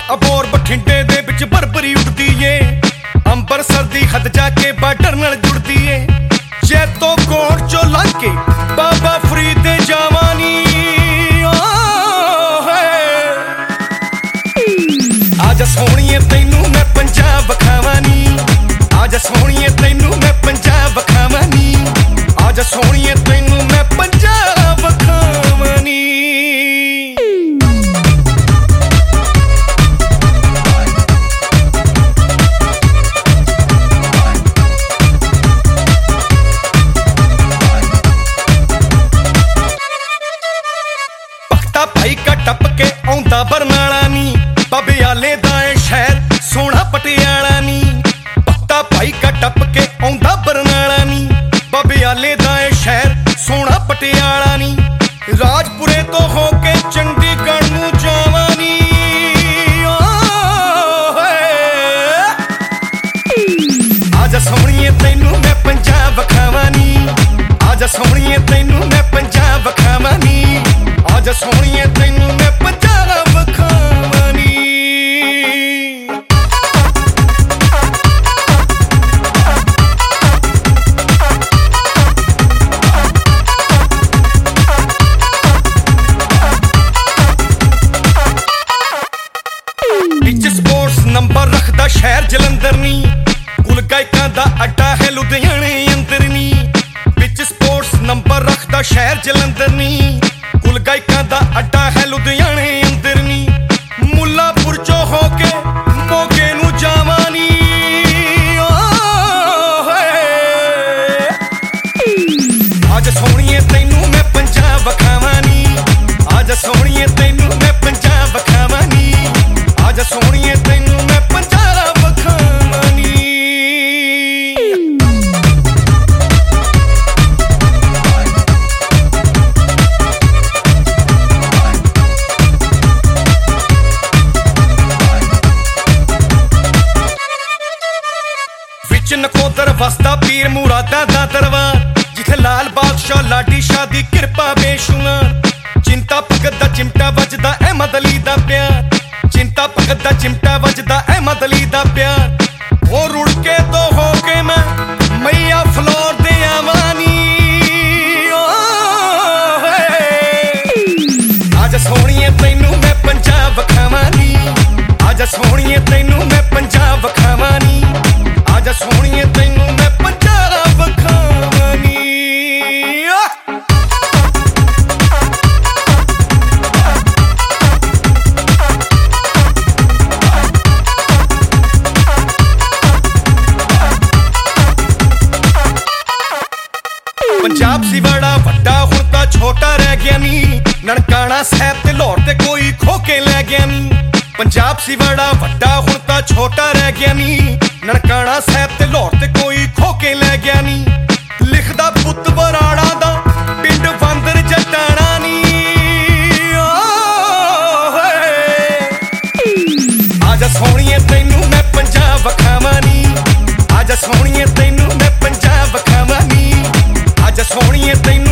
अबोर बठिंडे दे विच बरबरी उड़दी ए, अंबरसर दी हद जाके बार्डर नाल जुड़दी ए। जैतो कोट चो लंघ के बाबा फरीद दे जावानी, आजा सोहणीए तैनू मैं पंजाब वखावानी, आजा सोहणीए तैनू मैं पंजाब वखावानी, आजा सोहणीए तैनू मैं पंजाब वखावानी। भाई का टप के आउंदा बरनाला नी, बाबे आले दा ए शहर सोहना पटियाला नी। भक्ता भाई का टप के आउंदा बरनाला नी, बाबे आले दा ए शहर सोहना पटियाला नी। राजपुरे तो होके चंडीगढ़ नू जावानी, आजा सोहणीए तैनू मैं पंजाब वखावानी, आजा सोहणीए तैनू मैं पंजाब वखावानी, आजा सोहणीए तैनू मैं पंजाब वखावानी। विच स्पोर्ट्स नंबर रखदा शहर जलंधर नी, कुल गायकां दा अड्डा है लुधियाने अंदर नी। विच स्पोर्ट्स नंबर रखदा शहर जलंधर नी, कुल गायकां दा अड्डा है लुधियाने अंदर नी। मुल्लापुर चो होके मोगे नू जावानी, आजा सोहणीए तैनू मैं पंजाब वखावानी, आजा सोहणीए तैनू मैं पंजाब वखावानी, आजा सोहणीए तैनू मैं पंजाब वखावानी। नकोदर वसदा पीर मुरादा दा दरबार, जिथे लाल बादशाह लाडी शाह दी कृपा बेशुमार। चिंता भगत दा चिमटा वजदा अहमद अली दा प्यार, चिंता भगत दा चिमटा वजदा अहमद अली दा प्यार। वो रुड़ के तो होके मैं मैया फ्लोर दे आवानी, आजा सोहणीए तैनू मैं पंजाब वखावानी, आजा सोहणीए तैनू मैं पंजाब वखावानी, आजा सोहणीए तैनू मैं पंजाब वखावानी। पंजाब सी बड़ा वड्डा हुण तां छोटा रह गया नी, ननकाना साहिब ते लाहौर ते कोई खो के लै गया नी। पंजाब सी बड़ा वड्डा हुण तां छोटा रह गया नी, ननकाना साहिब ते लाहौर ते कोई खो के लै गया नी। लिखदा पुत्त बराड़ा दा पिंड बंदर जटाना नी, आजा सोहणीए तैनू मैं पंजाब वखावानी, आजा सोहणीए तैनू मैं पंजाब वखावानी, आजा सोहणीए तैनू